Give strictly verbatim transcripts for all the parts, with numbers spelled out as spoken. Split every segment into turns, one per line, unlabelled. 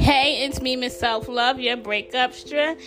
Hey, it's me, Miss Self Love, your breakup strategist,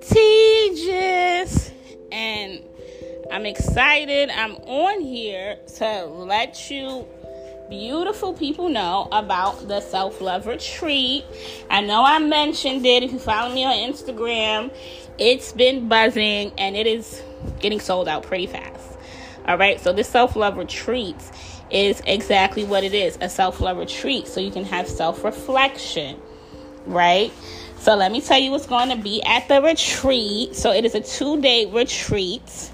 and I'm excited. I'm on here to let you beautiful people know about the self-love retreat. I know I mentioned it. If you follow me on Instagram, it's been buzzing and it is getting sold out pretty fast. All right, so this self-love retreat is exactly what it is, a self-love retreat, so you can have self-reflection, right? So let me tell you what's going to be at the retreat. So it is a two-day retreat.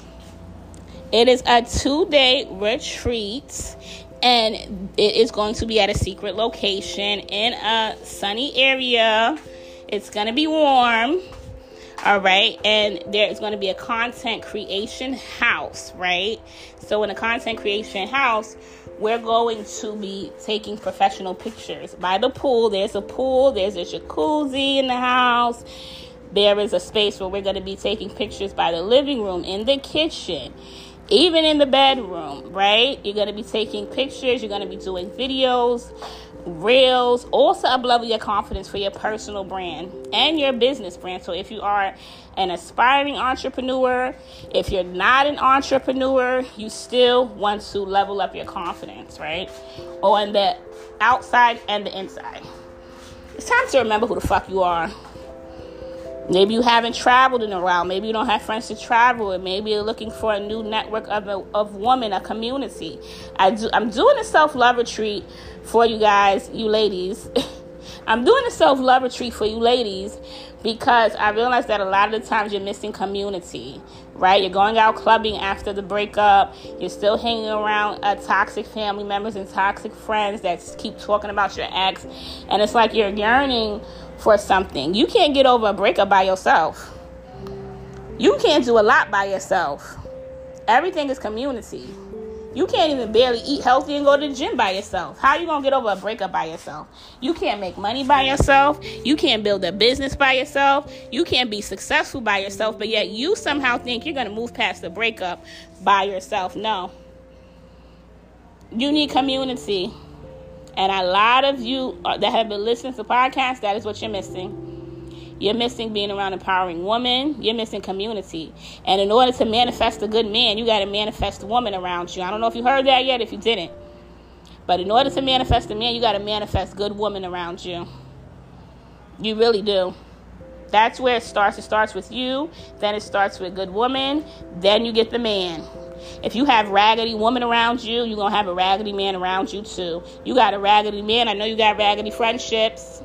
It is a two-day retreat, and it is going to be at a secret location in a sunny area. It's going to be warm, all right? And there is going to be a content creation house, right? So in a content creation house, we're going to be taking professional pictures by the pool. There's a pool. There's a jacuzzi in the house. There is a space where we're going to be taking pictures by the living room, in the kitchen, even in the bedroom, right? You're going to be taking pictures. You're going to be doing videos, reels, also up level your confidence for your personal brand and your business brand. So if you are an aspiring entrepreneur, if you're not an entrepreneur, you still want to level up your confidence, right? On the outside and the inside. It's time to remember who the fuck you are. Maybe you haven't traveled in a while. Maybe you don't have friends to travel with. Maybe you're looking for a new network of a, of women, a community. I do, I'm doing a self-love retreat for you guys, you ladies. I'm doing a self-love retreat for you ladies because I realize that a lot of the times you're missing community, right? You're going out clubbing after the breakup. You're still hanging around uh, toxic family members and toxic friends that keep talking about your ex. And it's like you're yearning for something. You can't get over a breakup by yourself. You can't do a lot by yourself. Everything is community. You can't even barely eat healthy and go to the gym by yourself. How are you going to get over a breakup by yourself? You can't make money by yourself. You can't build a business by yourself. You can't be successful by yourself, but yet you somehow think you're going to move past the breakup by yourself. No. You need community. And a lot of you that have been listening to podcasts, that is what you're missing. You're missing being around empowering women. You're missing community. And in order to manifest a good man, you got to manifest a woman around you. I don't know if you heard that yet, if you didn't. But in order to manifest a man, you got to manifest good women around you. You really do. That's where it starts. It starts with you. Then it starts with good woman. Then you get the man. If you have raggedy woman around you, you're going to have a raggedy man around you too. You got a raggedy man. I know you got raggedy friendships.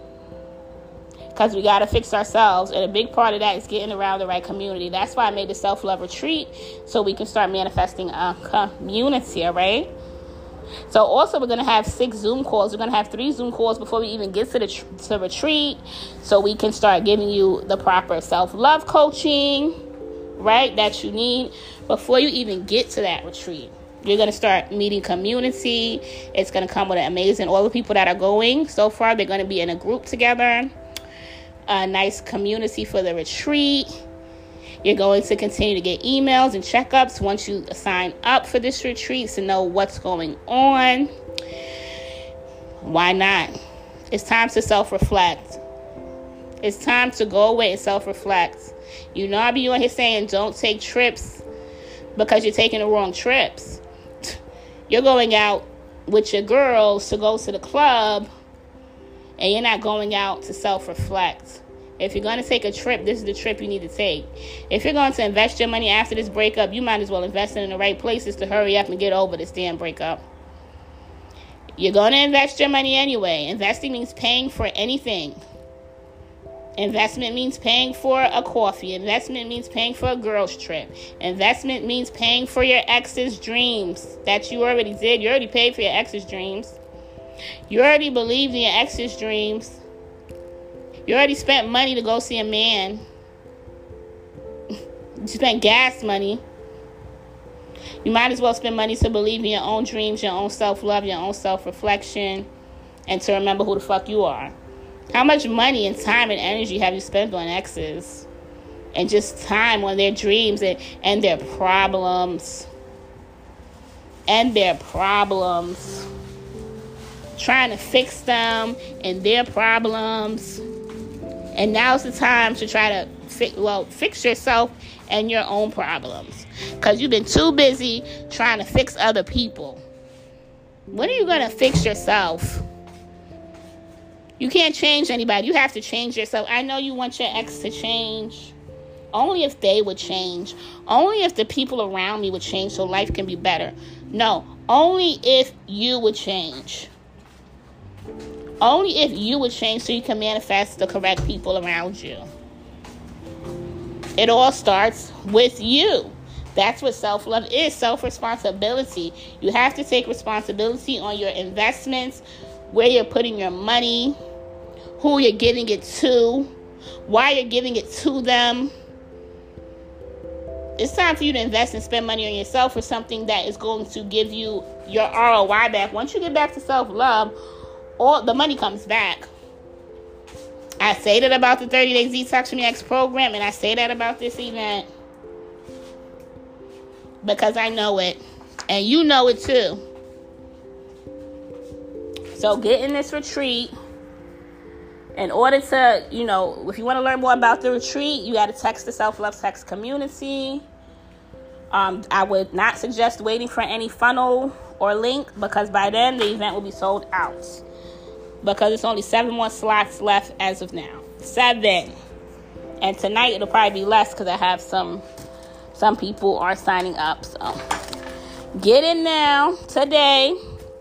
Because we got to fix ourselves. And a big part of that is getting around the right community. That's why I made the self-love retreat. So we can start manifesting a community, all right? So also we're going to have six Zoom calls. We're going to have three Zoom calls before we even get to the tr- to retreat. So we can start giving you the proper self-love coaching, right, that you need before you even get to that retreat. You're going to start meeting community. It's going to come with an amazing, all the people that are going so far, they're going to be in a group together. A nice community for the retreat. You're going to continue to get emails and checkups once you sign up for this retreat to know what's going on. Why not? It's time to self-reflect. It's time to go away and self-reflect. You know, I be on here saying don't take trips because you're taking the wrong trips. You're going out with your girls to go to the club and you're not going out to self-reflect. If you're going to take a trip, this is the trip you need to take. If you're going to invest your money after this breakup, you might as well invest it in the right places to hurry up and get over this damn breakup. You're going to invest your money anyway. Investing means paying for anything. Investment means paying for a coffee. Investment means paying for a girl's trip. Investment means paying for your ex's dreams that you already did. You already paid for your ex's dreams. You already believed in your ex's dreams. You already spent money to go see a man. You spent gas money. You might as well spend money to believe in your own dreams, your own self-love, your own self-reflection, and to remember who the fuck you are. How much money and time and energy have you spent on exes? And just time on their dreams and, and their problems. And their problems. trying to fix them and their problems. And now's the time to try to fi- well, fix yourself and your own problems. Because you've been too busy trying to fix other people. When are you going to fix yourself? You can't change anybody. You have to change yourself. I know you want your ex to change. Only if they would change. Only if the people around me would change so life can be better. No, only if you would change. Only if you would change so you can manifest the correct people around you. It all starts with you. That's what self-love is, self-responsibility. You have to take responsibility on your investments, where you're putting your money, who you're giving it to, why you're giving it to them. It's time for you to invest and spend money on yourself for something that is going to give you your R O I back. Once you get back to self-love, all the money comes back. I say that about the thirty days Detox from Your Ex program, and I say that about this event because I know it, and you know it too. So get in this retreat. In order to, you know, if you want to learn more about the retreat, you got to text the Self-Love Text community. Um, I would not suggest waiting for any funnel or link because by then the event will be sold out. Because it's only seven more slots left as of now. Seven. And tonight it'll probably be less because I have some some people are signing up. So get in now today.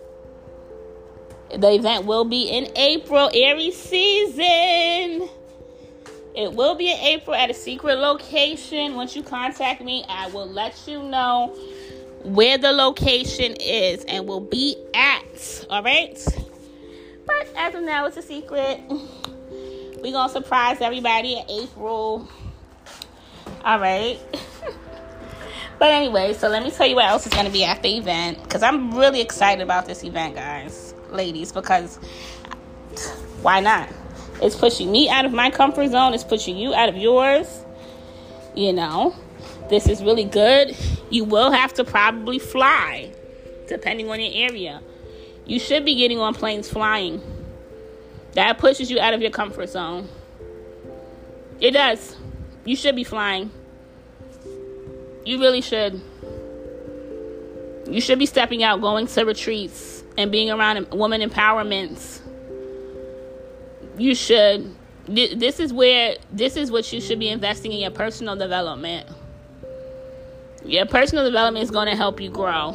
The event will be in April, Aries season. It will be in April at a secret location. Once you contact me, I will let you know where the location is and will be at. All right? But as of now, it's a secret. We're going to surprise everybody in April. All right. But anyway, so let me tell you what else is going to be at the event. Because I'm really excited about this event, guys. Ladies. Because why not? It's pushing me out of my comfort zone. It's pushing you out of yours. You know. This is really good. You will have to probably fly. Depending on your area. You should be getting on planes flying. That pushes you out of your comfort zone. It does. You should be flying. You really should. You should be stepping out, going to retreats, and being around woman empowerments. You should. This is where, this is what you should be investing in your personal development. Your personal development is going to help you grow.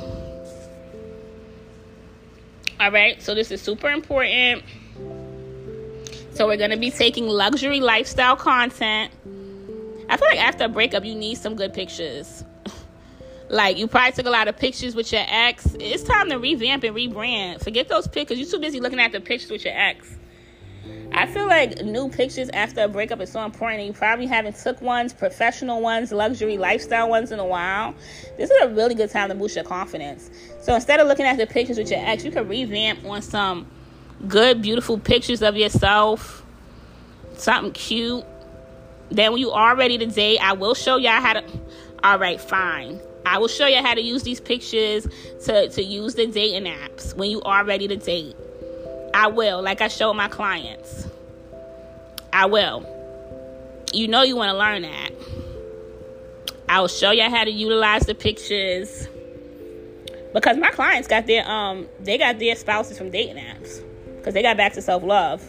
All right, so this is super important. So we're going to be taking luxury lifestyle content. I feel like after a breakup, you need some good pictures. Like, you probably took a lot of pictures with your ex. It's time to revamp and rebrand. Forget those pictures. You're too busy looking at the pictures with your ex. I feel like new pictures after a breakup is so important. And you probably haven't took ones, professional ones, luxury lifestyle ones in a while. This is a really good time to boost your confidence. So instead of looking at the pictures with your ex, you can revamp on some good, beautiful pictures of yourself. Something cute. Then when you are ready to date, I will show y'all how to... All right, fine. I will show you how to use these pictures to, to use the dating apps when you are ready to date. I will, like I show my clients. I will. You know you want to learn that. I will show you how to utilize the pictures. Because my clients got their um they got their spouses from dating apps. Because they got back to self-love.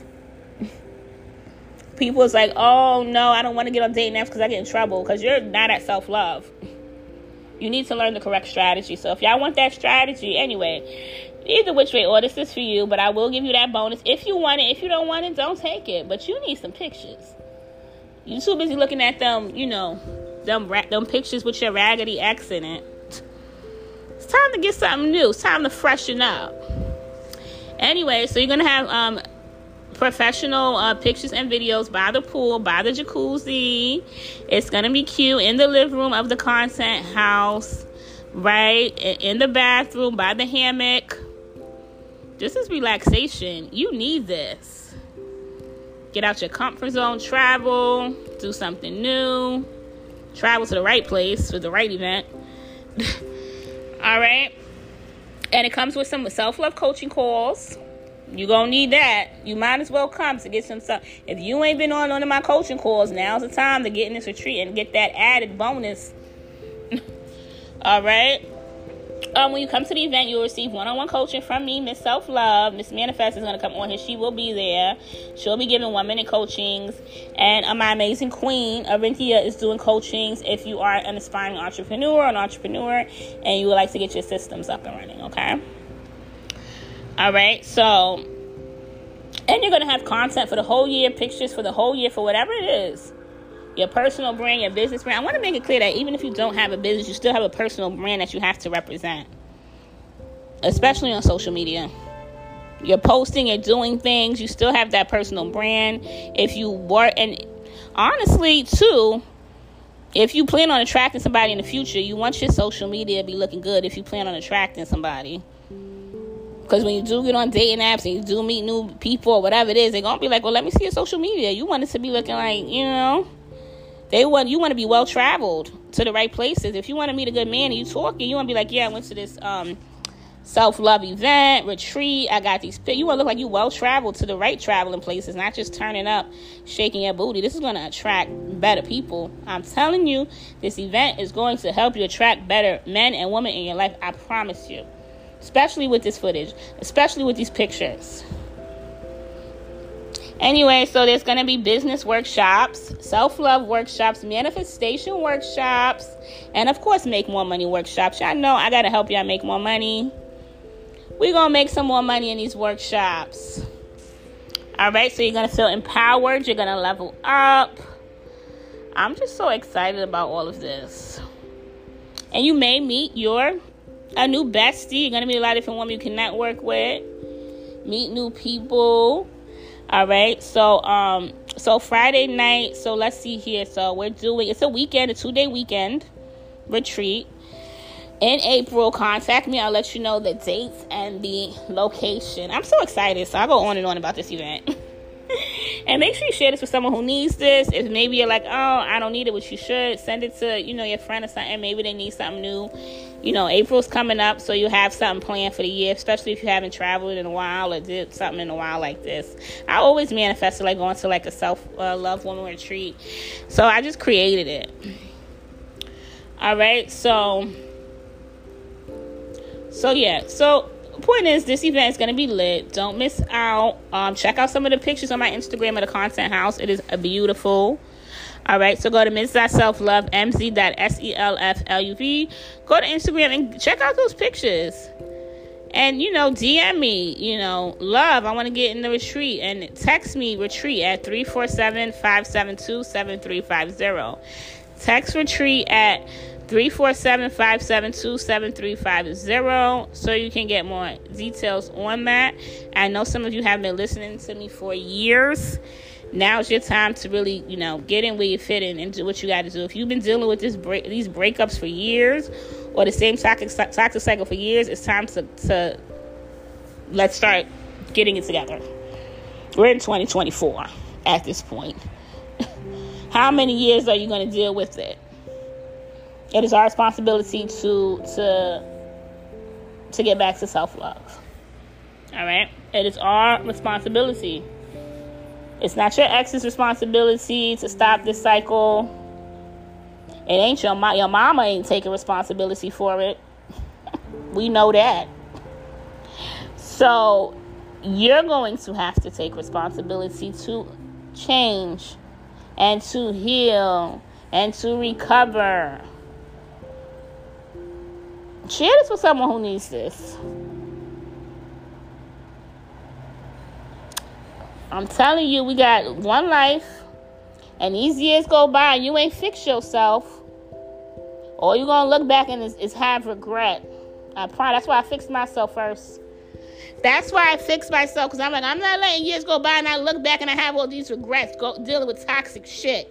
People is like, oh no, I don't want to get on dating apps because I get in trouble. Because you're not at self-love. You need to learn the correct strategy. So if y'all want that strategy, anyway, either which way, or this is for you, but I will give you that bonus if you want it. If you don't want it, don't take it. But you need some pictures. You too busy looking at them, you know, them them pictures with your raggedy ex in it. It's time to get something new. It's time to freshen up. Anyway, so you're going to have um, professional uh, pictures and videos by the pool, by the jacuzzi. It's going to be cute in the living room of the content house, right? In the bathroom, by the hammock. This is relaxation. You need this. Get out your comfort zone, travel, do something new. Travel to the right place for the right event. All right. And it comes with some self-love coaching calls. You gonna need that. You might as well come to get some stuff. If you ain't been on one of my coaching calls, now's the time to get in this retreat and get that added bonus. All right. Um, when you come to the event, you'll receive one-on-one coaching from me, Miss Self Love. Miss Manifest is going to come on here. She will be there. She'll be giving one-minute coachings. And uh, my amazing queen, Arinthia, is doing coachings if you are an aspiring entrepreneur or an entrepreneur and you would like to get your systems up and running, okay? All right, so, and you're going to have content for the whole year, pictures for the whole year, for whatever it is. Your personal brand, your business brand. I want to make it clear that even if you don't have a business, you still have a personal brand that you have to represent. Especially on social media. You're posting, you're doing things, you still have that personal brand. If you work, and honestly, too, if you plan on attracting somebody in the future, you want your social media to be looking good if you plan on attracting somebody. Because when you do get on dating apps and you do meet new people or whatever it is, they're going to be like, well, let me see your social media. You want it to be looking like, you know... They want you want to be well traveled to the right places. If you want to meet a good man and you talking, you want to be like, yeah, I went to this um, self-love event, retreat. I got these. You want to look like you well traveled to the right traveling places, not just turning up, shaking your booty. This is going to attract better people. I'm telling you, this event is going to help you attract better men and women in your life. I promise you, especially with this footage, especially with these pictures. Anyway, so there's going to be business workshops, self-love workshops, manifestation workshops, and, of course, make more money workshops. Y'all know I got to help y'all make more money. We're going to make some more money in these workshops. All right, so you're going to feel empowered. You're going to level up. I'm just so excited about all of this. And you may meet your a new bestie. You're going to meet a lot of different women you can network with, meet new people. All right, so um, so Friday night, so let's see here. So we're doing, it's a weekend, a two-day weekend retreat in April. Contact me. I'll let you know the dates and the location. I'm so excited, so I'll go on and on about this event. And make sure you share this with someone who needs this. If maybe you're like, oh, I don't need it, which you should, send it to, you know, your friend or something. Maybe they need something new. You know, April's coming up, so you have something planned for the year, especially if you haven't traveled in a while or did something in a while like this. I always manifested like going to like a self-love uh, woman retreat. So I just created it. All right, so, so yeah, so point is, this event is going to be lit. Don't miss out. Um, check out some of the pictures on my Instagram at the Content House. It is a beautiful. All right, so go to Miz Self-Love, M Z S E L F L U V. Go to Instagram and check out those pictures. And, you know, D M me, you know, love, I want to get in the retreat. And text me retreat at three four seven, five seven two, seven three five zero. Text retreat at three four seven, five seven two, seven three five zero so you can get more details on that. I know some of you have been listening to me for years. Now's your time to really, you know, get in where you fit in and do what you got to do. If you've been dealing with this break, these breakups for years, or the same toxic, toxic cycle for years, it's time to, to let's start getting it together. We're in twenty twenty-four at this point. How many years are you going to deal with it? It is our responsibility to to to get back to self-love. All right? It is our responsibility. It's not your ex's responsibility to stop this cycle. It ain't your mom. Your mama ain't taking responsibility for it. We know that. So you're going to have to take responsibility to change and to heal and to recover. Share this with someone who needs this. I'm telling you, we got one life, and these years go by, and you ain't fixed yourself. All you're going to look back and is, is have regret. I promise. That's why I fixed myself first. That's why I fixed myself, because I'm like, I'm not letting years go by, and I look back, and I have all these regrets go, dealing with toxic shit.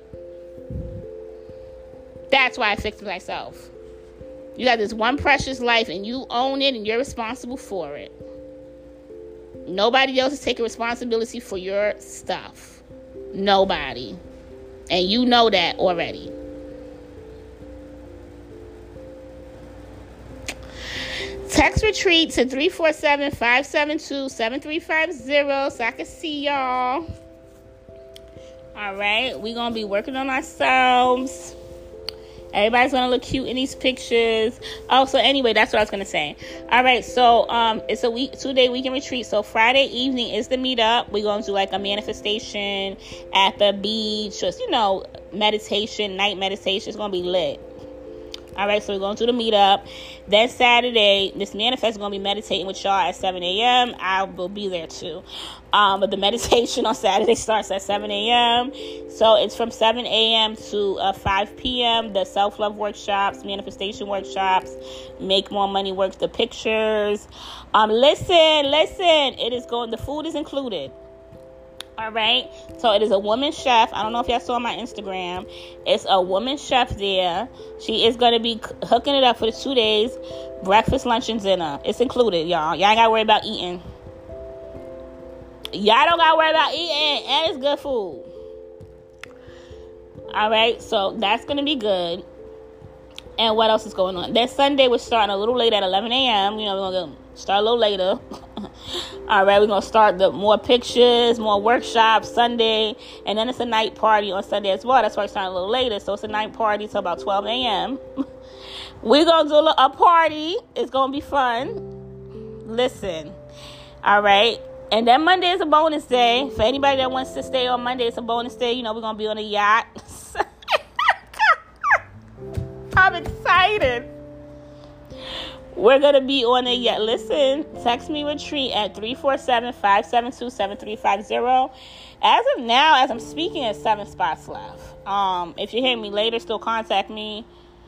That's why I fixed myself. You got this one precious life, and you own it, and you're responsible for it. Nobody else is taking responsibility for your stuff. Nobody. And you know that already. Text retreat to three four seven, five seven two, seven three five zero so I can see y'all. All right, we're going to be working on ourselves. Everybody's going to look cute in these pictures. Oh, so anyway, that's what I was going to say. All right, so um, it's a week, two-day weekend retreat. So Friday evening is the meetup. We're going to do like a manifestation at the beach. Just, you know, meditation, night meditation. It's going to be lit. All right, so we're going to do the meetup. Then Saturday, this manifest is going to be meditating with y'all at seven a.m. I will be there too. Um, but the meditation on Saturday starts at seven a.m. So it's from seven a.m. to uh, five p.m. The self-love workshops, manifestation workshops, make more money, work the pictures. Um, listen, listen. It is going. The food is included. All right, so it is a woman chef. I don't know if y'all saw my Instagram. It's a woman chef there. She is going to be hooking it up for the two days, breakfast, lunch, and dinner. It's included, y'all. Y'all ain't got to worry about eating. Y'all don't got to worry about eating, and it's good food. All right, so that's going to be good. And what else is going on? Then Sunday, we're starting a little late at eleven a.m. You know, we're going to start a little later. All right, we're going to start the more pictures, more workshops Sunday. And then it's a night party on Sunday as well. That's why we're starting a little later. So it's a night party till about twelve a.m. We're going to do a party. It's going to be fun. Listen. All right. And then Monday is a bonus day. For anybody that wants to stay on Monday, it's a bonus day. You know, we're going to be on a yacht. I'm excited. We're going to be on a yacht. Listen, text me retreat at three four seven, five seven two, seven three five zero. As of now, as I'm speaking, there's seven spots left. Um, if you hear me later, still contact me.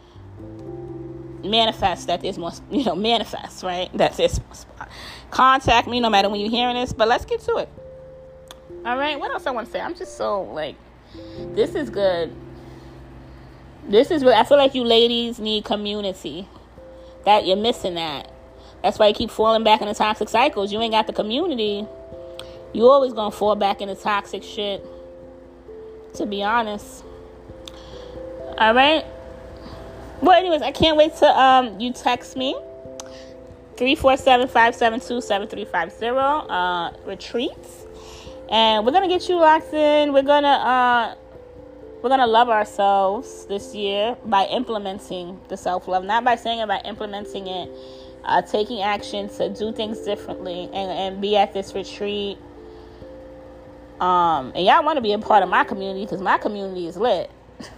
Manifest that there's more, you know, manifest, right? That's this spot. Contact me no matter when you're hearing this, but let's get to it. All right, what else I want to say? I'm just so, like, this is good. This is really, I feel like you ladies need community. That you're missing that. That's why you keep falling back into toxic cycles. You ain't got the community. You always gonna fall back into toxic shit. To be honest. All right. Well, anyways, I can't wait to um you text me three four seven, five seven two, seven three five zero uh retreats, and we're gonna get you locked in. We're gonna uh. We're going to love ourselves this year by implementing the self-love. Not by saying it, by implementing it. Uh, taking action to do things differently and, and be at this retreat. Um, and y'all want to be a part of my community because my community is lit.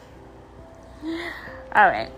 All right.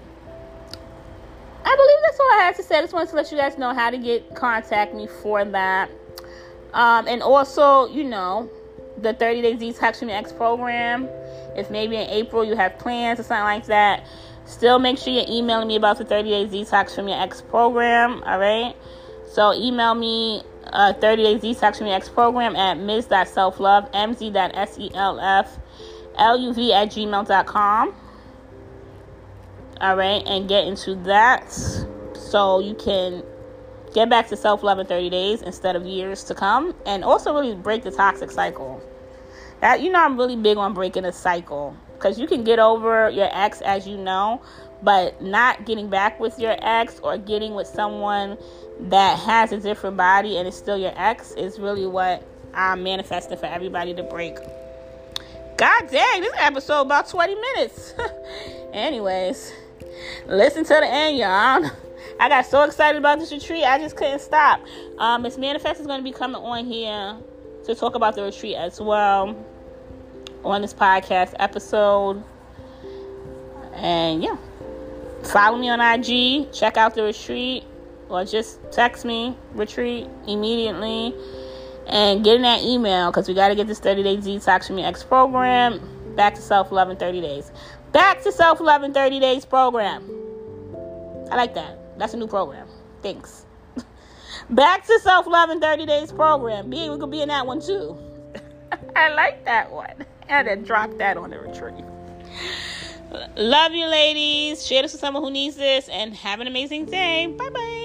I believe that's all I had to say. I just wanted to let you guys know how to get contact me for that. Um, and also, you know, the thirty-day Detox from Your Ex program. If maybe in April you have plans or something like that, still make sure you're emailing me about the thirty days Detox from Your Ex program, all right? So email me uh, thirty days Detox from Your Ex program at ms dot self love, m z dot self luv at gmail dot com, all right? And get into that so you can get back to self-love in thirty days instead of years to come, and also really break the toxic cycle. That, you know, I'm really big on breaking a cycle because you can get over your ex, as you know, but not getting back with your ex or getting with someone that has a different body and is still your ex is really what I'm manifesting for everybody to break. God dang, this episode about twenty minutes. Anyways, listen to the end, y'all. I got so excited about this retreat, I just couldn't stop. Um, Miss Manifest is going to be coming on here to talk about the retreat as well on this podcast episode. And yeah, follow me on I G, check out the retreat, or just text me retreat immediately and get in that email because we got to get this thirty day Detox from Your Ex program back to self-love in thirty days. Back to self-love in thirty days program. I like that. That's a new program. Thanks. Back to self-love in thirty days program. Be, we could be in that one too. I like that one. I had to drop that on the retreat. Love you, ladies. Share this with someone who needs this, and have an amazing day. Bye-bye.